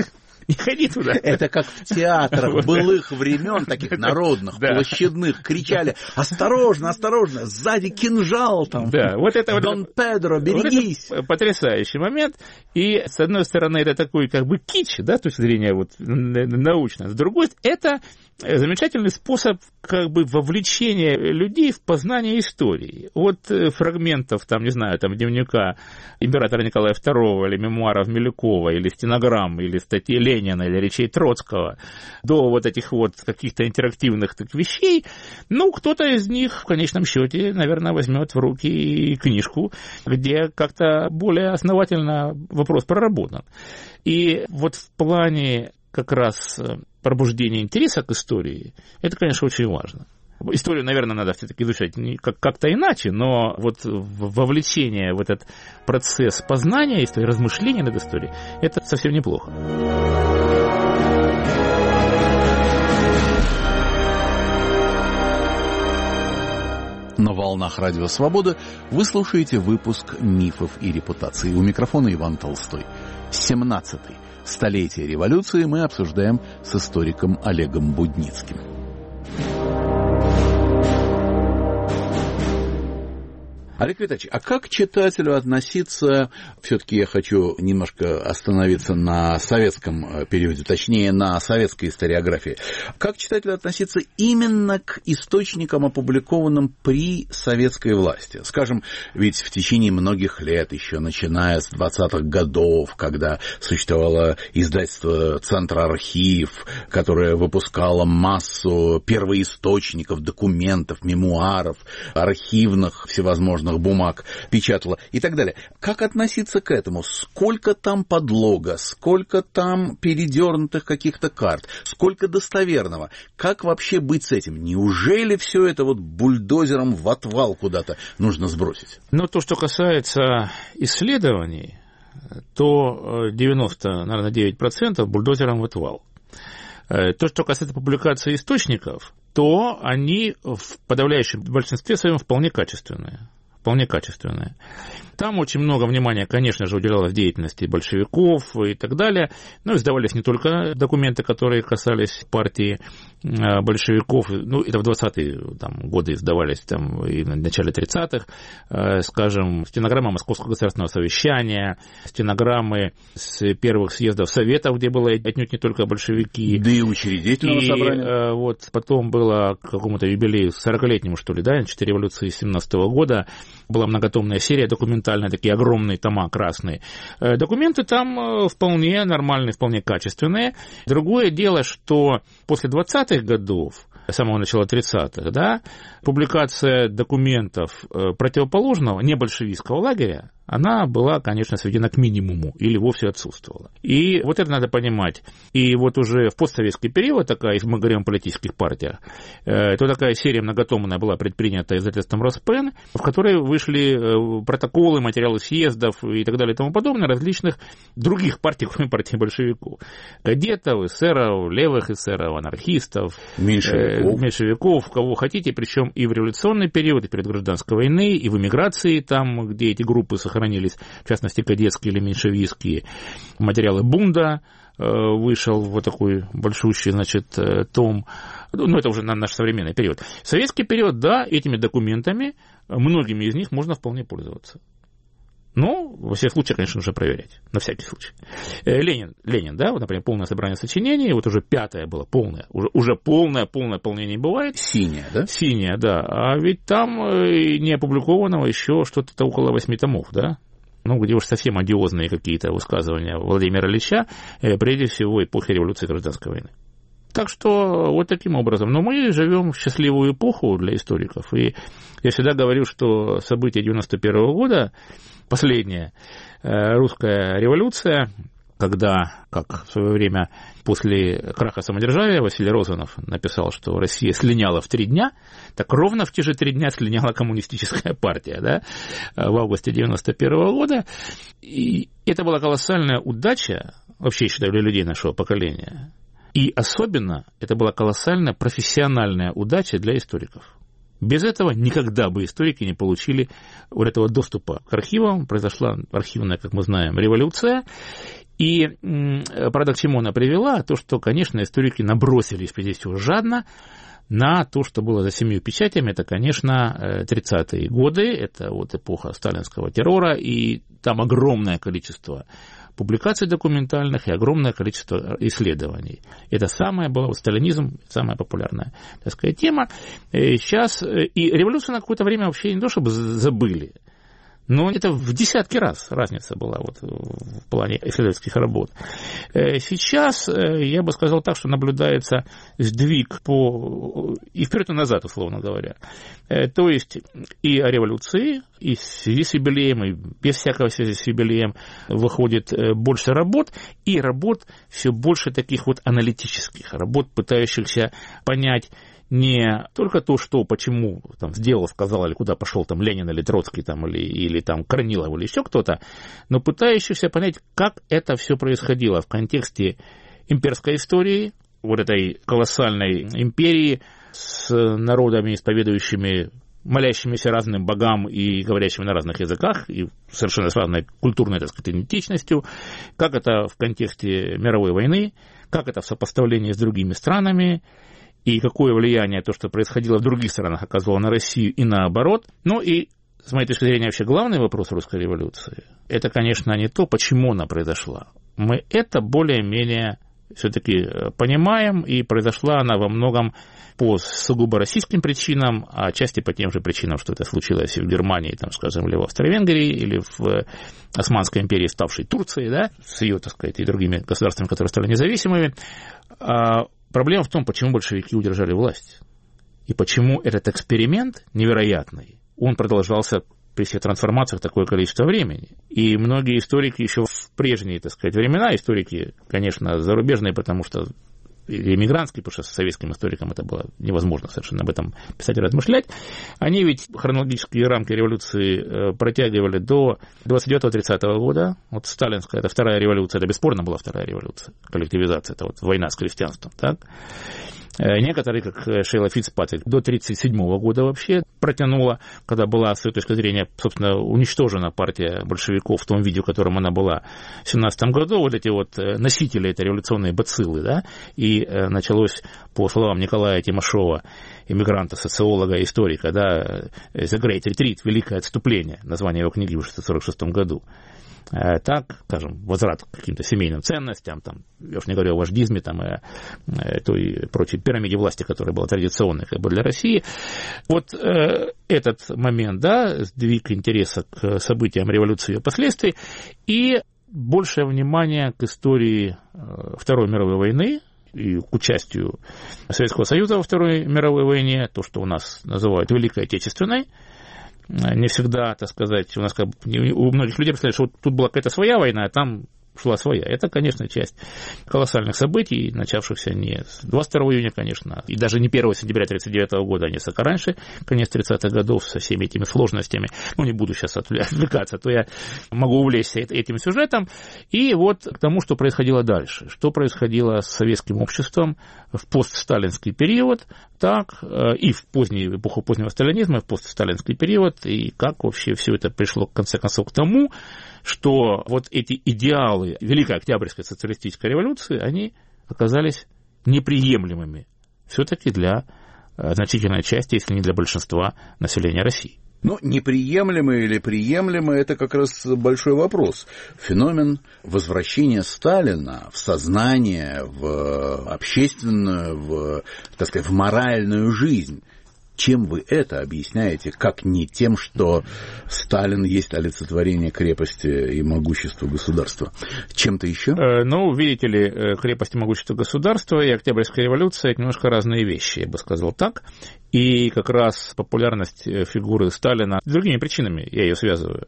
Не ходи туда. Это как в театрах былых времен, таких народных, площадных, кричали: осторожно, осторожно, сзади кинжал там. Да, вот это Дон Педро, берегись. Вот потрясающий момент. И, с одной стороны, это такой как бы кич, да, с точки зрения вот научно. С другой, это замечательный способ как бы вовлечения людей в познание истории. От фрагментов, там, не знаю, там, дневника императора Николая II, или мемуаров Милюкова, или стенограмм, или статей Ленина, или речей Троцкого, до вот этих вот каких-то интерактивных так вещей, кто-то из них в конечном счете, наверное, возьмет в руки книжку, где как-то более основательно вопрос проработан. И вот в плане как раз пробуждения интереса к истории, это, конечно, очень важно. Историю, наверное, надо все-таки изучать как-то иначе, но вот вовлечение в этот процесс познания истории, размышления над историей, это совсем неплохо. На волнах Радио Свобода вы слушаете выпуск «Мифов и репутаций». У микрофона Иван Толстой. 17-й. Столетие революции мы обсуждаем с историком Олегом Будницким. Олег Витальевич, а как читателю относиться, все-таки я хочу немножко остановиться на советском периоде, точнее на советской историографии, как читателю относиться именно к источникам, опубликованным при советской власти? Скажем, ведь в течение многих лет, еще начиная с 20-х годов, когда существовало издательство «Центр-архив», которое выпускало массу первоисточников, документов, мемуаров, архивных всевозможных бумаг печатала и так далее. Как относиться к этому? Сколько там подлога, сколько там передернутых каких-то карт, сколько достоверного? Как вообще быть с этим? Неужели все это вот бульдозером в отвал куда-то нужно сбросить? То, что касается исследований, то 99% бульдозером в отвал. То, что касается публикации источников, то они в подавляющем большинстве своем вполне качественные. Там очень много внимания, конечно же, уделялось деятельности большевиков и так далее. Но издавались не только документы, которые касались партии большевиков. Ну, это в 20-е годы издавались, там, и в начале 30-х. Скажем, стенограмма Московского государственного совещания, стенограммы с первых съездов Советов, где было отнюдь не только большевики. Да и учредительного собрания. Вот потом было к какому-то юбилею, 40-летнему, что ли, да, 4 революции 17-го года, была многотомная серия документальная, такие огромные тома красные. Документы там вполне нормальные, вполне качественные. Другое дело, что после 20-х годов, с самого начала 30-х, да, публикация документов противоположного, не большевистского лагеря, она была, конечно, сведена к минимуму или вовсе отсутствовала. И вот это надо понимать. И вот уже в постсоветский период, такая, если мы говорим о политических партиях, то такая серия многотомная была предпринята издательством «Роспен», в которой вышли протоколы, материалы съездов и так далее и тому подобное различных других партий, кроме партии большевиков. Кадетов, эсеров, левых эсеров, анархистов, меньшевиков, кого хотите, причем и в революционный период, и перед гражданской войной, и в эмиграции, там, где эти группы сохранились, в частности, кадетские или меньшевистские. Материалы Бунда вышел вот такой большущий, значит, том. Ну, это уже на наш современный период. Советский период, да, этими документами, многими из них можно вполне пользоваться. Но, во всех случаях, конечно, нужно проверять. На всякий случай. Ленин, да, вот, например, полное собрание сочинений, вот уже 5-е было полное, уже полное полнение бывает. Синее, да? Синее, да. А ведь там не опубликованного еще что-то около 8 томов, да? Ну, где уж совсем одиозные какие-то высказывания Владимира Ильича, прежде всего эпохи революции и гражданской войны. Так что вот таким образом. Но мы живем в счастливую эпоху для историков. И я всегда говорю, что события 91-го года, последняя русская революция, когда, как в свое время после краха самодержавия Василий Розанов написал, что Россия слиняла в 3 дня, так ровно в те же 3 дня слиняла коммунистическая партия, да, в августе 91-го года. И это была колоссальная удача, вообще, считаю, для людей нашего поколения. И особенно это была колоссальная профессиональная удача для историков. Без этого никогда бы историки не получили вот этого доступа к архивам. Произошла архивная, как мы знаем, революция. И правда, к чему она привела? То, что, конечно, историки набросились, прежде всего, жадно на то, что было за 7 печатями. Это, конечно, 30-е годы, это вот эпоха сталинского террора, и там огромное количество публикаций документальных и огромное количество исследований. Это самая была, вот сталинизм, самая популярная, так сказать, тема. Сейчас, и революцию на какое-то время вообще не то, чтобы забыли, но это в десятки раз разница была вот в плане исследовательских работ. Сейчас, я бы сказал так, что наблюдается сдвиг и вперед и назад, условно говоря. То есть и о революции, и в связи с юбилеем, и без всякого связи с юбилеем выходит больше работ, и работ все больше таких вот аналитических, работ, пытающихся понять не только то, что, почему там сделал, сказал, или куда пошел там Ленин или Троцкий там, или там Корнилов или еще кто-то, но пытающихся понять, как это все происходило в контексте имперской истории, вот этой колоссальной империи с народами, исповедующими, молящимися разным богам и говорящими на разных языках, и совершенно с разной культурной, так сказать, идентичностью, как это в контексте мировой войны, как это в сопоставлении с другими странами, и какое влияние то, что происходило в других странах, оказывало на Россию и наоборот. Ну и, с моей точки зрения, вообще главный вопрос русской революции, это, конечно, не то, почему она произошла. Мы это более-менее все-таки понимаем, и произошла она во многом по сугубо российским причинам, а отчасти по тем же причинам, что это случилось в Германии, там, скажем, или в Австро-Венгрии, или в Османской империи, ставшей Турцией, да, с ее, так сказать, и другими государствами, которые стали независимыми. Проблема в том, почему большевики удержали власть. И почему этот эксперимент невероятный, он продолжался при всех трансформациях такое количество времени. И многие историки еще в прежние, так сказать, времена, историки, конечно, зарубежные, потому что или эмигрантский, потому что с советским историком это было невозможно совершенно об этом писать и размышлять, они ведь хронологические рамки революции протягивали до 29-30 года. Вот сталинская, это вторая революция, это бесспорно была вторая революция, коллективизация, это вот война с крестьянством, так? Некоторые, как Шейла Фицпатрик, до 1937 года вообще протянула, когда была, с ее точки зрения, собственно, уничтожена партия большевиков в том виде, в котором она была в 1917 году, вот эти вот носители этой революционной бациллы, да, и началось, по словам Николая Тимошова, иммигранта, социолога, историка, да, The Great Retreat, Великое отступление, название его книги в 1946 году. Так, скажем, возврат к каким-то семейным ценностям, там, я уж не говорю о вождизме, там, и той прочей пирамиде власти, которая была традиционной как бы для России. Вот этот момент, да, сдвиг интереса к событиям революции и ее последствий, и большее внимание к истории Второй мировой войны, и к участию Советского Союза во Второй мировой войне, то, что у нас называют Великой Отечественной. Не всегда, так сказать, у нас как бы, у многих людей представляют, что вот тут была какая-то своя война, а там шла своя. Это, конечно, часть колоссальных событий, начавшихся не с 22 июня, конечно, и даже не 1 сентября 1939 года, а несколько раньше, конец 30-х годов, со всеми этими сложностями. Ну, не буду сейчас отвлекаться, то я могу увлечься этим сюжетом. И вот к тому, что происходило дальше. Что происходило с советским обществом в постсталинский период, так, и в эпоху позднего сталинизма, и в постсталинский период, и как вообще все это пришло, в конце концов, к тому, что вот эти идеалы Великой Октябрьской социалистической революции, они оказались неприемлемыми все-таки для значительной части, если не для большинства населения России. Ну, неприемлемо или приемлемо – это как раз большой вопрос. Феномен возвращения Сталина в сознание, в общественную, так сказать, в моральную жизнь. Чем вы это объясняете, как не тем, что Сталин есть олицетворение крепости и могущества государства? Чем-то еще? Ну, видите ли, крепость и могущество государства и Октябрьская революция – это немножко разные вещи, я бы сказал так. И как раз популярность фигуры Сталина с другими причинами я ее связываю.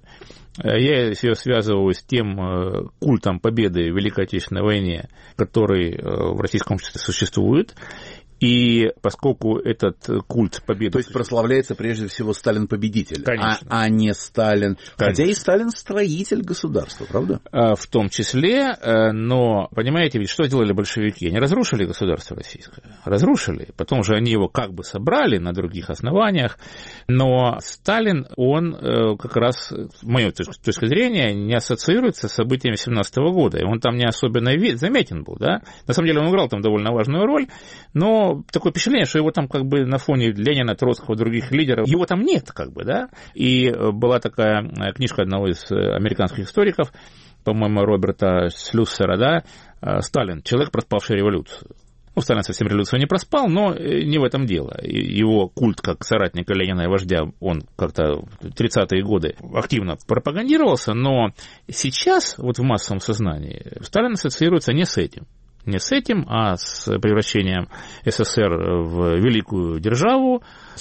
Я ее связываю с тем культом победы в Великой Отечественной войне, который в российском обществе существует. И поскольку этот культ победы... То есть прославляется прежде всего Сталин-победитель, а не Сталин... Конечно. Хотя и Сталин-строитель государства, правда? В том числе, но, понимаете, ведь что сделали большевики? Они разрушили государство российское. Разрушили. Потом же они его как бы собрали на других основаниях. Но Сталин, он как раз, с моей точки зрения, не ассоциируется с событиями 1917 года. И он там не особенно заметен был, да? На самом деле он играл там довольно важную роль, но такое впечатление, что его там как бы на фоне Ленина, Троцкого, других лидеров, его там нет, как бы, да. И была такая книжка одного из американских историков, по-моему, Роберта Шлюссера, да, «Сталин. Человек, проспавший революцию». Ну, Сталин совсем революцию не проспал, но не в этом дело. Его культ как соратника Ленина и вождя, он как-то в 30-е годы активно пропагандировался, но сейчас, вот в массовом сознании, Сталин ассоциируется не с этим. Не с этим, а с превращением СССР в великую державу,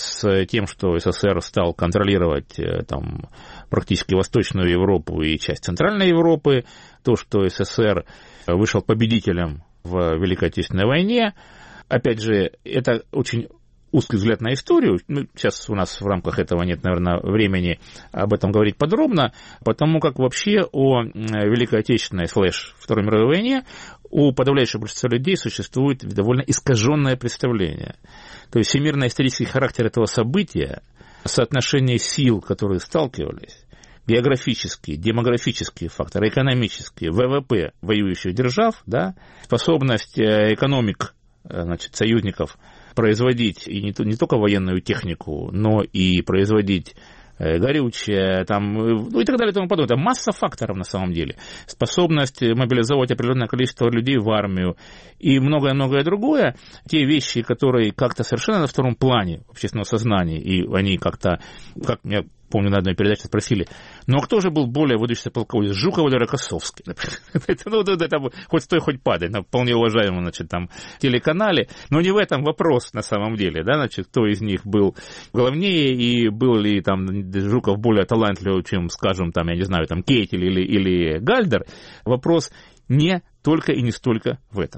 с тем, что СССР стал контролировать там, практически Восточную Европу и часть Центральной Европы, то, что СССР вышел победителем в Великой Отечественной войне. Опять же, это очень узкий взгляд на историю. Ну, сейчас у нас в рамках этого нет, наверное, времени об этом говорить подробно, потому как вообще о Великой Отечественной / Второй мировой войне у подавляющего большинства людей существует довольно искаженное представление. То есть всемирно-исторический характер этого события, соотношение сил, которые сталкивались, географические, демографические факторы, экономические, ВВП воюющих держав, да, способность экономик, значит, союзников производить и не только военную технику, но и производить горючее, там, ну и так далее и тому подобное. Это масса факторов на самом деле. Способность мобилизовать определенное количество людей в армию и многое-многое другое. Те вещи, которые как-то совершенно на втором плане общественного сознания, и они как-то, как я помню, на одной передаче спросили, ну а кто же был более выдающийся полководец, Жуков или Рокоссовский? Это хоть стой, хоть падай, на вполне уважаемом, значит, там, телеканале. Но не в этом вопрос на самом деле, да, значит, кто из них был главнее, и был ли там Жуков более талантливый, чем, скажем, там, я не знаю, там, Кейтель или Гальдер. Вопрос не только и не столько в этом.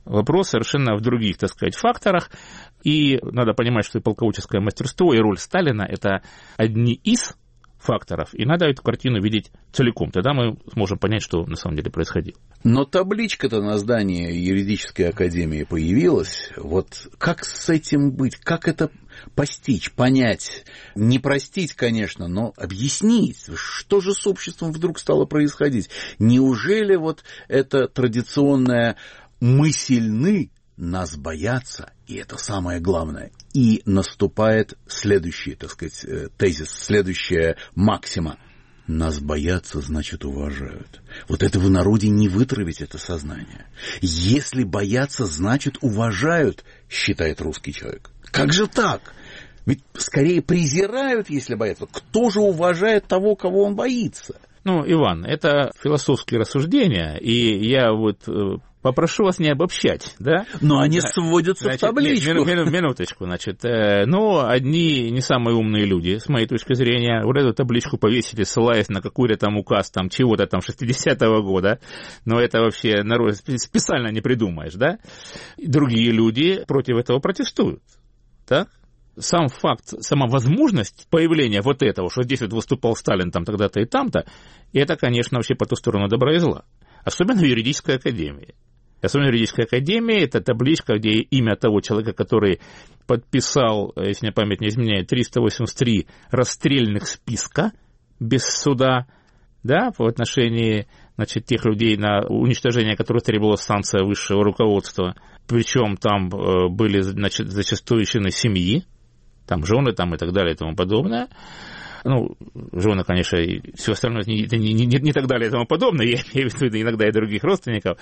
Вопрос совершенно в других, так сказать, факторах. И надо понимать, что и полководческое мастерство, и роль Сталина – это одни из факторов, и надо эту картину видеть целиком. Тогда мы сможем понять, что на самом деле происходило. Но табличка-то на здании юридической академии появилась. Вот как с этим быть? Как это постичь, понять? Не простить, конечно, но объяснить, что же с обществом вдруг стало происходить? Неужели вот это традиционное «мы сильны», нас боятся, и это самое главное. И наступает следующий, так сказать, тезис, следующая максима. Нас боятся, значит, уважают. Вот это в народе не вытравить, это сознание. Если боятся, значит, уважают, считает русский человек. Как же так? Ведь скорее презирают, если боятся. Кто же уважает того, кого он боится? Ну, Иван, это философские рассуждения, и я вот попрошу вас не обобщать, да? Но они сводятся, значит, в табличку. Минуточку, значит. Но одни не самые умные люди, с моей точки зрения, вот эту табличку повесили, ссылаясь на какой-то там указ там чего-то там 60-го года, но это вообще народ специально не придумаешь, да? Другие люди против этого протестуют, так? Сам факт, сама возможность появления вот этого, что здесь вот выступал Сталин там тогда-то и там-то, это, конечно, вообще по ту сторону добра и зла. Особенно в юридической академии. Особенно в юридической академии это табличка, где имя того человека, который подписал, если мне память не изменяет, 383 расстрельных списка без суда, да, по отношению, значит, тех людей, на уничтожение которых требовалась санкция высшего руководства. Причем там были, значит, зачастую члены семьи, там жены там и так далее и тому подобное. Ну, жены, конечно, и все остальное не так далее и тому подобное, я имею в виду иногда и других родственников.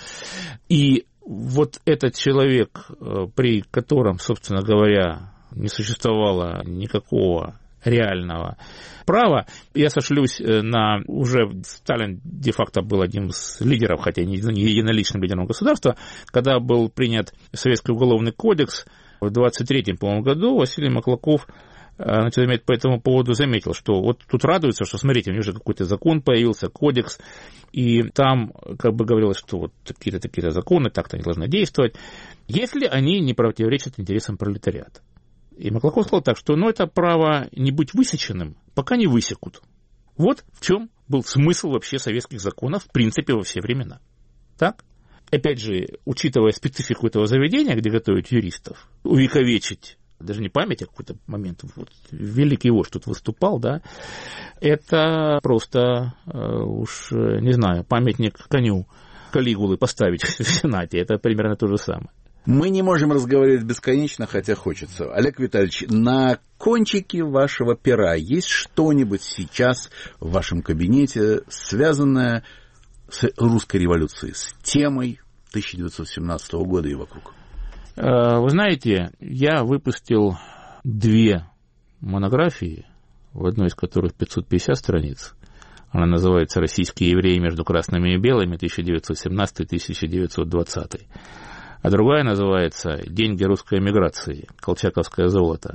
И вот этот человек, при котором, собственно говоря, не существовало никакого реального права, я сошлюсь на уже Сталин де-факто был одним из лидеров, хотя не единоличным лидером государства, когда был принят Советский уголовный кодекс в 23-м, по-моему, году, Василий Маклаков по этому поводу заметил, что вот тут радуются, что, смотрите, у них уже какой-то закон появился, кодекс, и там как бы говорилось, что вот такие-то законы, так-то они должны действовать, если они не противоречат интересам пролетариата. И Маклаков сказал так, что это право не быть высеченным, пока не высекут. Вот в чем был смысл вообще советских законов, в принципе, во все времена. Так? Опять же, учитывая специфику этого заведения, где готовят юристов, увековечить даже не память, а какой-то момент, вот, великий вождь тут выступал, да, это просто, уж не знаю, памятник коню Калигулы поставить в Сенате, это примерно то же самое. Мы не можем разговаривать бесконечно, хотя хочется. Олег Витальевич, на кончике вашего пера есть что-нибудь сейчас в вашем кабинете, связанное с русской революцией, с темой 1917 года и вокруг? Вы знаете, я выпустил 2 монографии, в одной из которых 550 страниц. Она называется «Российские евреи между красными и белыми 1917-1920». А другая называется «Деньги русской эмиграции. Колчаковское золото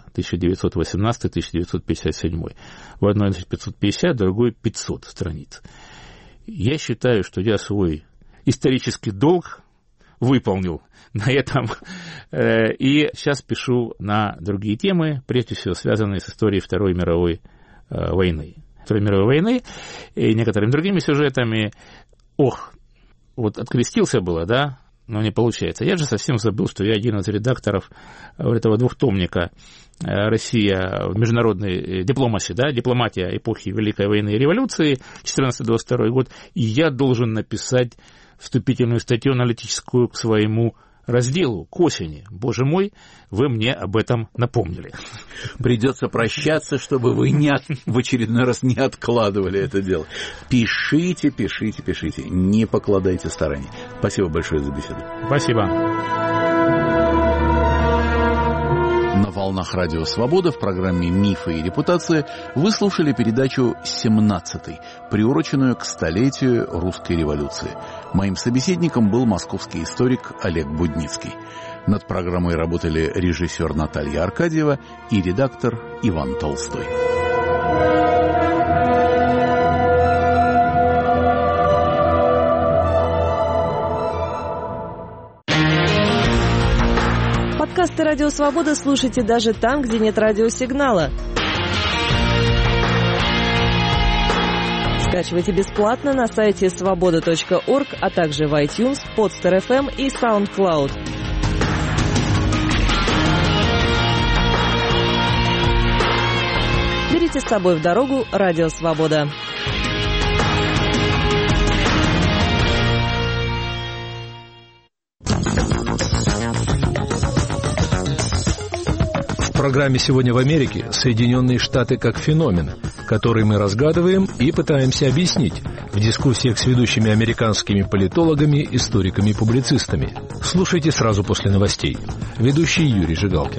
1918-1957». В одной 550, в другой 500 страниц. Я считаю, что я свой исторический долг выполнил на этом. И сейчас пишу на другие темы, прежде всего связанные с историей Второй мировой войны. Второй мировой войны и некоторыми другими сюжетами. Вот открестился было, да, но не получается. Я же совсем забыл, что я один из редакторов этого двухтомника «Россия в международной дипломатии», да, дипломатия эпохи Великой войны и революции, 14-22 год, и я должен написать вступительную статью аналитическую к своему разделу, к осени. Боже мой, вы мне об этом напомнили. Придется прощаться, чтобы вы в очередной раз не откладывали это дело. Пишите, не покладайте стараний. Спасибо большое за беседу. Спасибо. На волнах Радио Свобода в программе «Мифы и репутация» вы слушали передачу 17-й, приуроченную к столетию русской революции. Моим собеседником был московский историк Олег Будницкий. Над программой работали режиссер Наталья Аркадьева и редактор Иван Толстой. Подкасты «Радио Свобода» слушайте даже там, где нет радиосигнала. Скачивайте бесплатно на сайте svoboda.org, а также в iTunes, Podster FM и SoundCloud. Берите с собой в дорогу «Радио Свобода». В программе «Сегодня в Америке» Соединенные Штаты как феномен, который мы разгадываем и пытаемся объяснить в дискуссиях с ведущими американскими политологами, историками и публицистами. Слушайте сразу после новостей. Ведущий Юрий Жигалкин.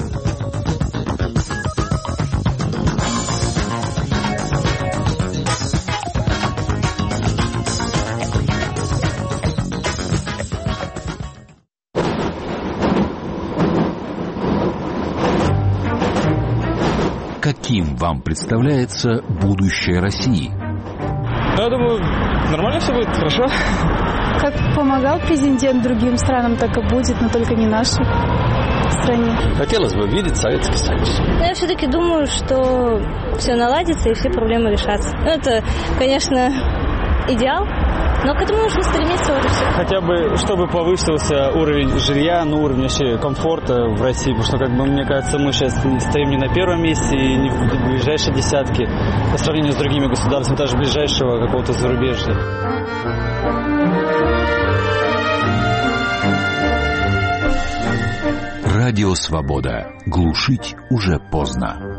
Каким вам представляется будущее России? Я думаю, нормально все будет, хорошо. Как помогал президент другим странам, так и будет, но только не нашей стране. Хотелось бы видеть Советский Союз. Я все-таки думаю, что все наладится и все проблемы решатся. Это, конечно, идеал, но к этому нужно стремиться, вот и все. Хотя бы, чтобы повысился уровень жилья, уровень вообще комфорта в России, потому что, мне кажется, мы сейчас стоим не на первом месте и не в ближайшей десятке по сравнению с другими государствами, даже ближайшего какого-то зарубежья. Радио Свобода. Глушить уже поздно.